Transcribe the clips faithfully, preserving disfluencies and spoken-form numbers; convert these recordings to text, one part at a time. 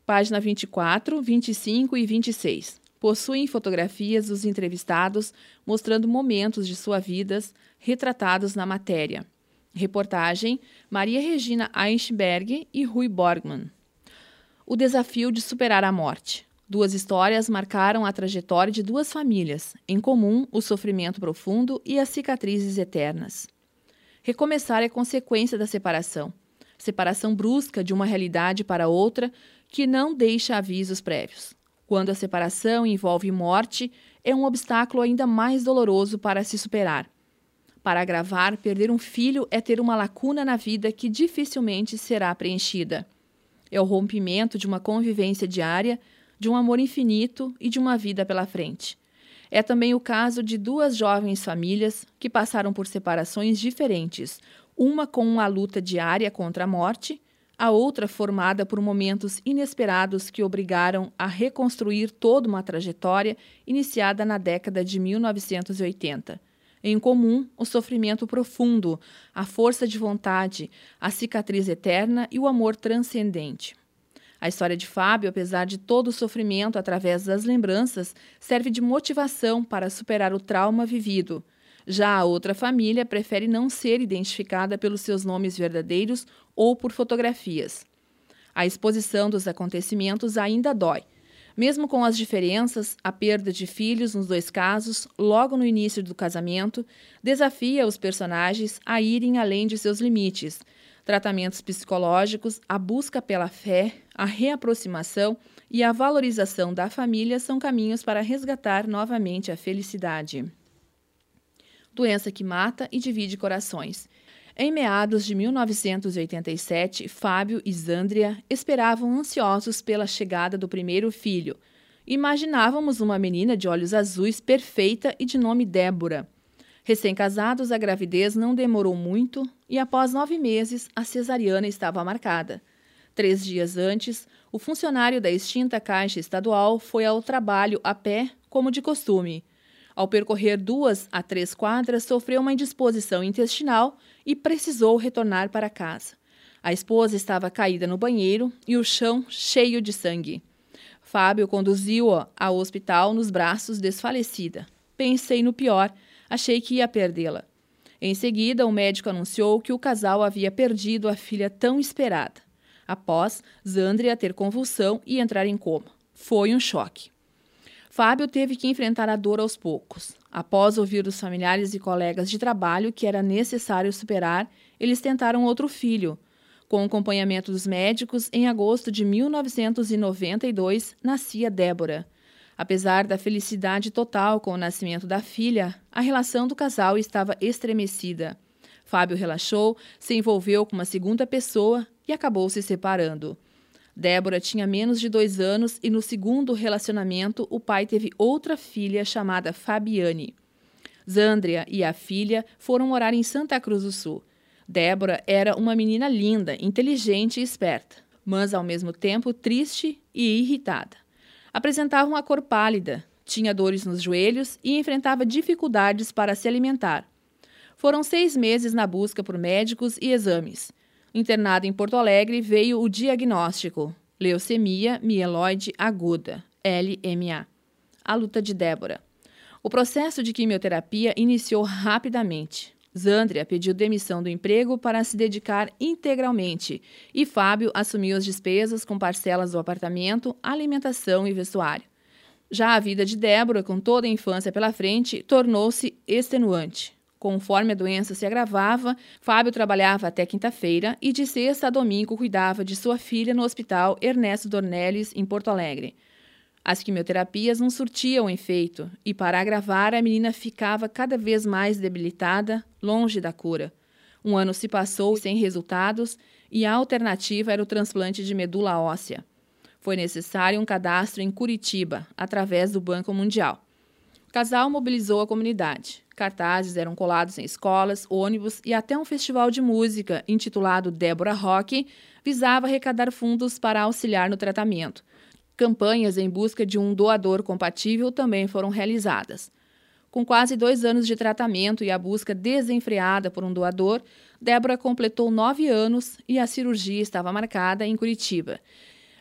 Página vinte e quatro, vinte e cinco e vinte e seis. Possuem fotografias dos entrevistados mostrando momentos de suas vidas retratados na matéria. Reportagem Maria Regina Eichberg e Rui Borgman. O desafio de superar a morte. Duas histórias marcaram a trajetória de duas famílias, em comum o sofrimento profundo e as cicatrizes eternas. Recomeçar é consequência da separação. Separação brusca de uma realidade para outra que não deixa avisos prévios. Quando a separação envolve morte, é um obstáculo ainda mais doloroso para se superar. Para agravar, perder um filho é ter uma lacuna na vida que dificilmente será preenchida. É o rompimento de uma convivência diária, de um amor infinito e de uma vida pela frente. É também o caso de duas jovens famílias que passaram por separações diferentes, uma com uma luta diária contra a morte, a outra formada por momentos inesperados que obrigaram a reconstruir toda uma trajetória iniciada na década de mil novecentos e oitenta. Em comum, o sofrimento profundo, a força de vontade, a cicatriz eterna e o amor transcendente. A história de Fábio, apesar de todo o sofrimento através das lembranças, serve de motivação para superar o trauma vivido. Já a outra família prefere não ser identificada pelos seus nomes verdadeiros ou por fotografias. A exposição dos acontecimentos ainda dói. Mesmo com as diferenças, a perda de filhos nos dois casos, logo no início do casamento, desafia os personagens a irem além de seus limites. Tratamentos psicológicos, a busca pela fé, a reaproximação e a valorização da família são caminhos para resgatar novamente a felicidade. Doença que mata e divide corações. Em meados de mil novecentos e oitenta e sete, Fábio e Zandria esperavam ansiosos pela chegada do primeiro filho. Imaginávamos uma menina de olhos azuis perfeita e de nome Débora. Recém-casados, a gravidez não demorou muito e, após nove meses, a cesariana estava marcada. Três dias antes, o funcionário da extinta Caixa Estadual foi ao trabalho a pé, como de costume. Ao percorrer duas a três quadras, sofreu uma indisposição intestinal e precisou retornar para casa. A esposa estava caída no banheiro e o chão cheio de sangue. Fábio conduziu-a ao hospital nos braços, desfalecida. Pensei no pior, achei que ia perdê-la. Em seguida, o médico anunciou que o casal havia perdido a filha tão esperada. Após Zandria ter convulsão e entrar em coma. Foi um choque. Fábio teve que enfrentar a dor aos poucos. Após ouvir dos familiares e colegas de trabalho que era necessário superar, eles tentaram outro filho. Com o acompanhamento dos médicos, em agosto de mil novecentos e noventa e dois, nascia Débora. Apesar da felicidade total com o nascimento da filha, a relação do casal estava estremecida. Fábio relaxou, se envolveu com uma segunda pessoa e acabou se separando. Débora tinha menos de dois anos e no segundo relacionamento o pai teve outra filha chamada Fabiane. Zandria e a filha foram morar em Santa Cruz do Sul. Débora era uma menina linda, inteligente e esperta, mas ao mesmo tempo triste e irritada. Apresentava uma cor pálida, tinha dores nos joelhos e enfrentava dificuldades para se alimentar. Foram seis meses na busca por médicos e exames. Internado em Porto Alegre, veio o diagnóstico: leucemia mieloide aguda, L M A. A luta de Débora. O processo de quimioterapia iniciou rapidamente. Zandria pediu demissão do emprego para se dedicar integralmente e Fábio assumiu as despesas com parcelas do apartamento, alimentação e vestuário. Já a vida de Débora, com toda a infância pela frente, tornou-se extenuante. Conforme a doença se agravava, Fábio trabalhava até quinta-feira e de sexta a domingo cuidava de sua filha no Hospital Ernesto Dornelles, em Porto Alegre. As quimioterapias não surtiam efeito e, para agravar, a menina ficava cada vez mais debilitada, longe da cura. Um ano se passou sem resultados e a alternativa era o transplante de medula óssea. Foi necessário um cadastro em Curitiba, através do Banco Mundial. O casal mobilizou a comunidade. Cartazes eram colados em escolas, ônibus e até um festival de música, intitulado Débora Rock, visava arrecadar fundos para auxiliar no tratamento. Campanhas em busca de um doador compatível também foram realizadas. Com quase dois anos de tratamento e a busca desenfreada por um doador, Débora completou nove anos e a cirurgia estava marcada em Curitiba.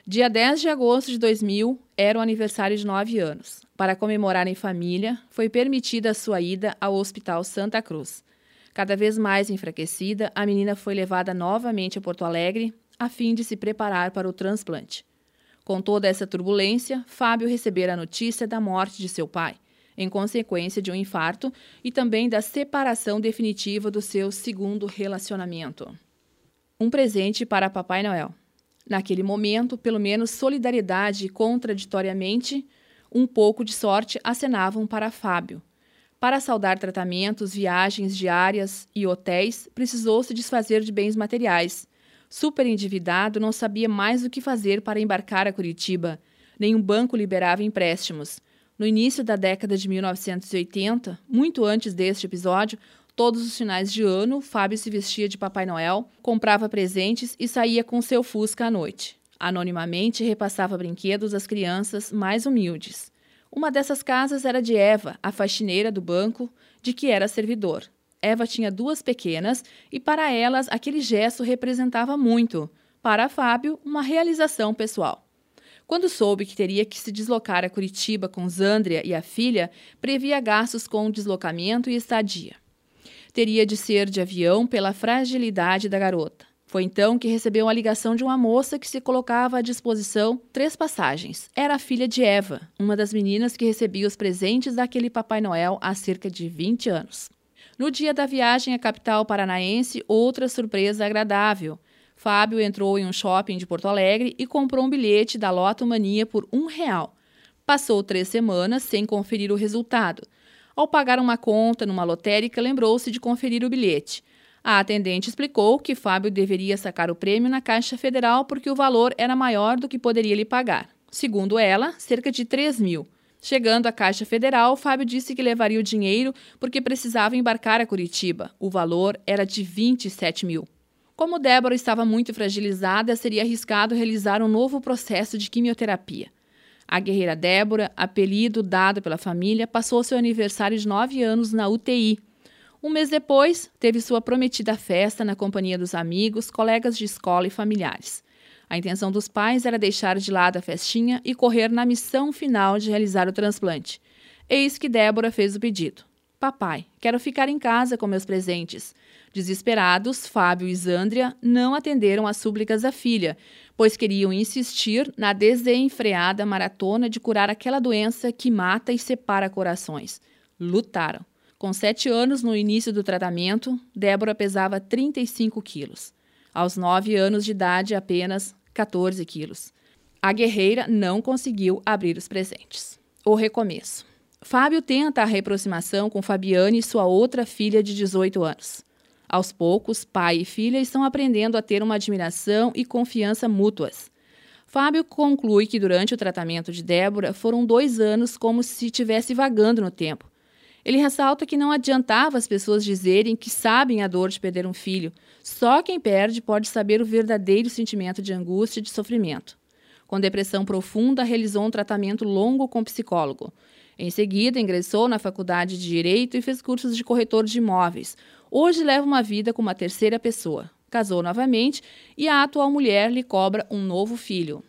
Dia dez de agosto de dois mil era o aniversário de nove anos. Para comemorar em família, foi permitida a sua ida ao Hospital Santa Cruz. Cada vez mais enfraquecida, a menina foi levada novamente a Porto Alegre a fim de se preparar para o transplante. Com toda essa turbulência, Fábio recebera a notícia da morte de seu pai, em consequência de um infarto e também da separação definitiva do seu segundo relacionamento. Um presente para Papai Noel. Naquele momento, pelo menos solidariedade e, contraditoriamente, um pouco de sorte acenavam para Fábio. Para saldar tratamentos, viagens diárias e hotéis, precisou se desfazer de bens materiais. Super endividado, não sabia mais o que fazer para embarcar a Curitiba. Nenhum banco liberava empréstimos. No início da década de mil novecentos e oitenta, muito antes deste episódio, todos os finais de ano, Fábio se vestia de Papai Noel, comprava presentes e saía com seu Fusca à noite. Anonimamente, repassava brinquedos às crianças mais humildes. Uma dessas casas era de Eva, a faxineira do banco, de que era servidor. Eva tinha duas pequenas e, para elas, aquele gesto representava muito. Para Fábio, uma realização pessoal. Quando soube que teria que se deslocar a Curitiba com Zândria e a filha, previa gastos com deslocamento e estadia. Teria de ser de avião pela fragilidade da garota. Foi então que recebeu uma ligação de uma moça que se colocava à disposição três passagens. Era a filha de Eva, uma das meninas que recebia os presentes daquele Papai Noel há cerca de vinte anos. No dia da viagem à capital paranaense, outra surpresa agradável. Fábio entrou em um shopping de Porto Alegre e comprou um bilhete da Loto Mania por um real. Passou três semanas sem conferir o resultado. Ao pagar uma conta numa lotérica, lembrou-se de conferir o bilhete. A atendente explicou que Fábio deveria sacar o prêmio na Caixa Federal porque o valor era maior do que poderia lhe pagar. Segundo ela, cerca de três mil. Chegando à Caixa Federal, Fábio disse que levaria o dinheiro porque precisava embarcar a Curitiba. O valor era de vinte e sete mil. Como Débora estava muito fragilizada, seria arriscado realizar um novo processo de quimioterapia. A guerreira Débora, apelido dado pela família, passou seu aniversário de nove anos na U T I. Um mês depois, teve sua prometida festa na companhia dos amigos, colegas de escola e familiares. A intenção dos pais era deixar de lado a festinha e correr na missão final de realizar o transplante. Eis que Débora fez o pedido. Papai, quero ficar em casa com meus presentes. Desesperados, Fábio e Zândria não atenderam às súplicas da filha, pois queriam insistir na desenfreada maratona de curar aquela doença que mata e separa corações. Lutaram. Com sete anos, no início do tratamento, Débora pesava trinta e cinco quilos. Aos nove anos de idade, apenas quatorze quilos. A guerreira não conseguiu abrir os presentes. O recomeço. Fábio tenta a reaproximação com Fabiane, sua outra filha de dezoito anos. Aos poucos, pai e filha estão aprendendo a ter uma admiração e confiança mútuas. Fábio conclui que durante o tratamento de Débora foram dois anos como se estivesse vagando no tempo. Ele ressalta que não adiantava as pessoas dizerem que sabem a dor de perder um filho. Só quem perde pode saber o verdadeiro sentimento de angústia e de sofrimento. Com depressão profunda, realizou um tratamento longo com psicólogo. Em seguida, ingressou na faculdade de Direito e fez cursos de corretor de imóveis. Hoje leva uma vida com uma terceira pessoa. Casou novamente e a atual mulher lhe cobra um novo filho.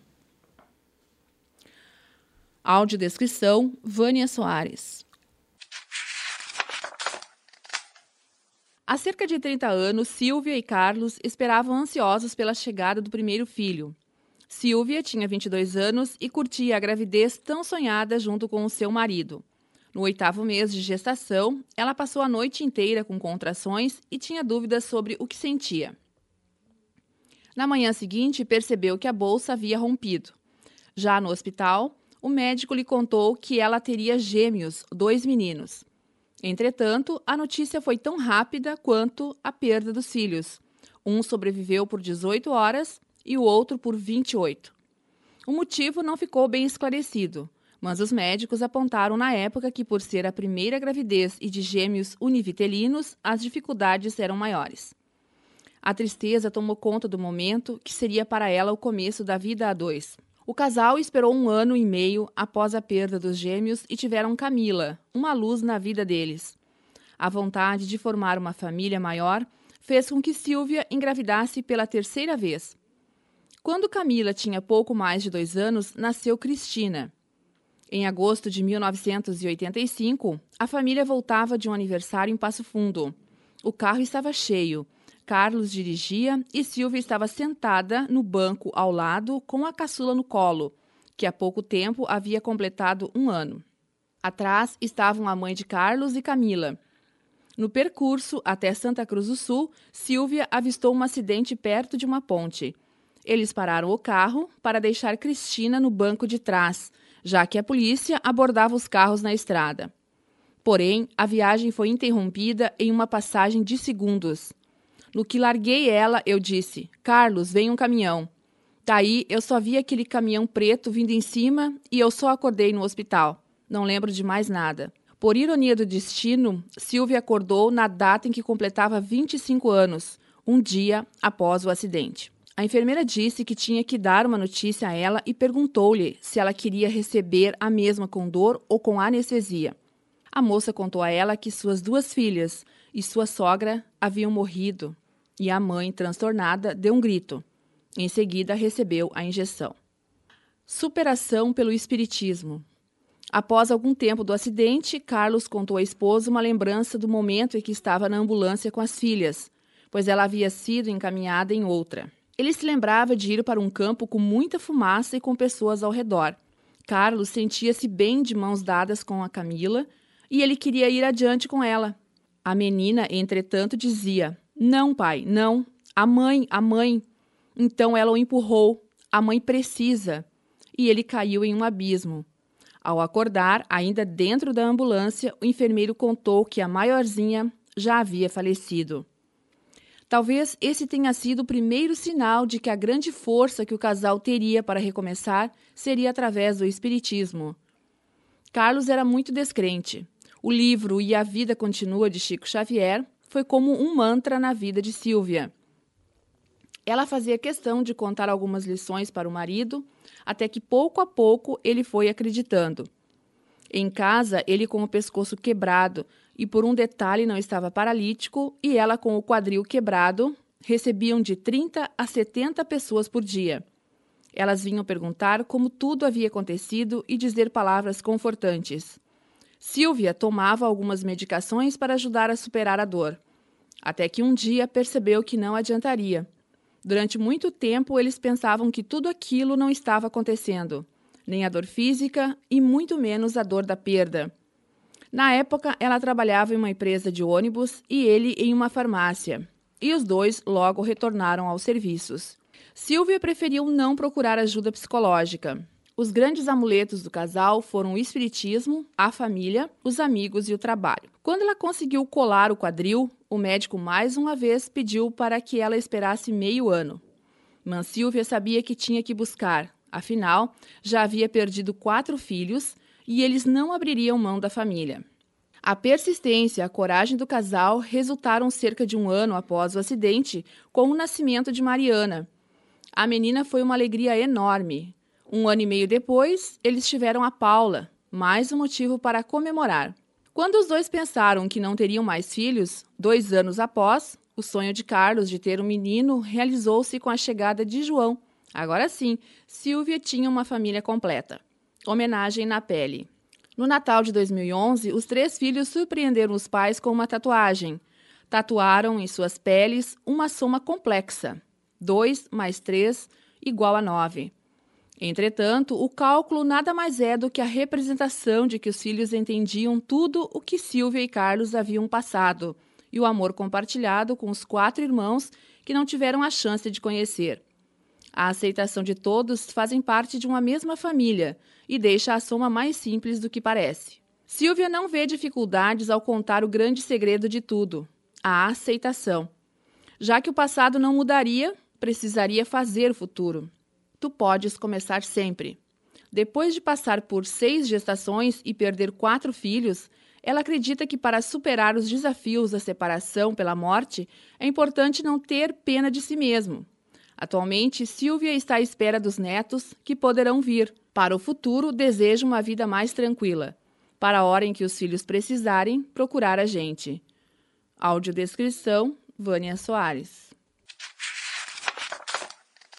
Audiodescrição, Vânia Soares. Há cerca de trinta anos, Silvia e Carlos esperavam ansiosos pela chegada do primeiro filho. Silvia tinha vinte e dois anos e curtia a gravidez tão sonhada junto com o seu marido. No oitavo mês de gestação, ela passou a noite inteira com contrações e tinha dúvidas sobre o que sentia. Na manhã seguinte, percebeu que a bolsa havia rompido. Já no hospital, o médico lhe contou que ela teria gêmeos, dois meninos. Entretanto, a notícia foi tão rápida quanto a perda dos filhos. Um sobreviveu por dezoito horas e o outro por vinte e oito. O motivo não ficou bem esclarecido, mas os médicos apontaram na época que, por ser a primeira gravidez e de gêmeos univitelinos, as dificuldades eram maiores. A tristeza tomou conta do momento que seria para ela o começo da vida a dois. O casal esperou um ano e meio após a perda dos gêmeos e tiveram Camila, uma luz na vida deles. A vontade de formar uma família maior fez com que Silvia engravidasse pela terceira vez. Quando Camila tinha pouco mais de dois anos, nasceu Cristina. Em agosto de mil novecentos e oitenta e cinco, a família voltava de um aniversário em Passo Fundo. O carro estava cheio. Carlos dirigia e Silvia estava sentada no banco ao lado com a caçula no colo, que há pouco tempo havia completado um ano. Atrás estavam a mãe de Carlos e Camila. No percurso até Santa Cruz do Sul, Silvia avistou um acidente perto de uma ponte. Eles pararam o carro para deixar Cristina no banco de trás, já que a polícia abordava os carros na estrada. Porém, a viagem foi interrompida em uma passagem de segundos. No que larguei ela, eu disse: "Carlos, vem um caminhão." Daí, eu só vi aquele caminhão preto vindo em cima e eu só acordei no hospital. Não lembro de mais nada. Por ironia do destino, Silvia acordou na data em que completava vinte e cinco anos, um dia após o acidente. A enfermeira disse que tinha que dar uma notícia a ela e perguntou-lhe se ela queria receber a mesma com dor ou com anestesia. A moça contou a ela que suas duas filhas e sua sogra haviam morrido e a mãe, transtornada, deu um grito. Em seguida, recebeu a injeção. Superação pelo espiritismo. Após algum tempo do acidente, Carlos contou à esposa uma lembrança do momento em que estava na ambulância com as filhas, pois ela havia sido encaminhada em outra. Ele se lembrava de ir para um campo com muita fumaça e com pessoas ao redor. Carlos sentia-se bem de mãos dadas com a Camila e ele queria ir adiante com ela. A menina, entretanto, dizia: "Não, pai, não. A mãe, a mãe." Então ela o empurrou. "A mãe precisa." E ele caiu em um abismo. Ao acordar, ainda dentro da ambulância, o enfermeiro contou que a maiorzinha já havia falecido. Talvez esse tenha sido o primeiro sinal de que a grande força que o casal teria para recomeçar seria através do espiritismo. Carlos era muito descrente. O livro E a Vida Continua, de Chico Xavier, foi como um mantra na vida de Silvia. Ela fazia questão de contar algumas lições para o marido, até que pouco a pouco ele foi acreditando. Em casa, ele com o pescoço quebrado e por um detalhe não estava paralítico, e ela com o quadril quebrado, recebiam de trinta a setenta pessoas por dia. Elas vinham perguntar como tudo havia acontecido e dizer palavras confortantes. Silvia tomava algumas medicações para ajudar a superar a dor, até que um dia percebeu que não adiantaria. Durante muito tempo, eles pensavam que tudo aquilo não estava acontecendo, nem a dor física e muito menos a dor da perda. Na época, ela trabalhava em uma empresa de ônibus e ele em uma farmácia, e os dois logo retornaram aos serviços. Silvia preferiu não procurar ajuda psicológica. Os grandes amuletos do casal foram o espiritismo, a família, os amigos e o trabalho. Quando ela conseguiu colar o quadril, o médico mais uma vez pediu para que ela esperasse meio ano. Mas Silvia sabia que tinha que buscar, afinal, já havia perdido quatro filhos e eles não abririam mão da família. A persistência e a coragem do casal resultaram cerca de um ano após o acidente com o nascimento de Mariana. A menina foi uma alegria enorme. Um ano e meio depois, eles tiveram a Paula, mais um motivo para comemorar. Quando os dois pensaram que não teriam mais filhos, dois anos após, o sonho de Carlos de ter um menino realizou-se com a chegada de João. Agora sim, Silvia tinha uma família completa. Homenagem na pele. No Natal de dois mil e onze, os três filhos surpreenderam os pais com uma tatuagem. Tatuaram em suas peles uma soma complexa. dois mais três igual a nove. Entretanto, o cálculo nada mais é do que a representação de que os filhos entendiam tudo o que Silvia e Carlos haviam passado e o amor compartilhado com os quatro irmãos que não tiveram a chance de conhecer. A aceitação de todos fazem parte de uma mesma família e deixa a soma mais simples do que parece. Silvia não vê dificuldades ao contar o grande segredo de tudo, a aceitação. Já que o passado não mudaria, precisaria fazer o futuro. Tu podes começar sempre. Depois de passar por seis gestações e perder quatro filhos, ela acredita que para superar os desafios da separação pela morte, é importante não ter pena de si mesmo. Atualmente, Silvia está à espera dos netos que poderão vir. Para o futuro, deseja uma vida mais tranquila. Para a hora em que os filhos precisarem, procurar a gente. Audiodescrição, Vânia Soares.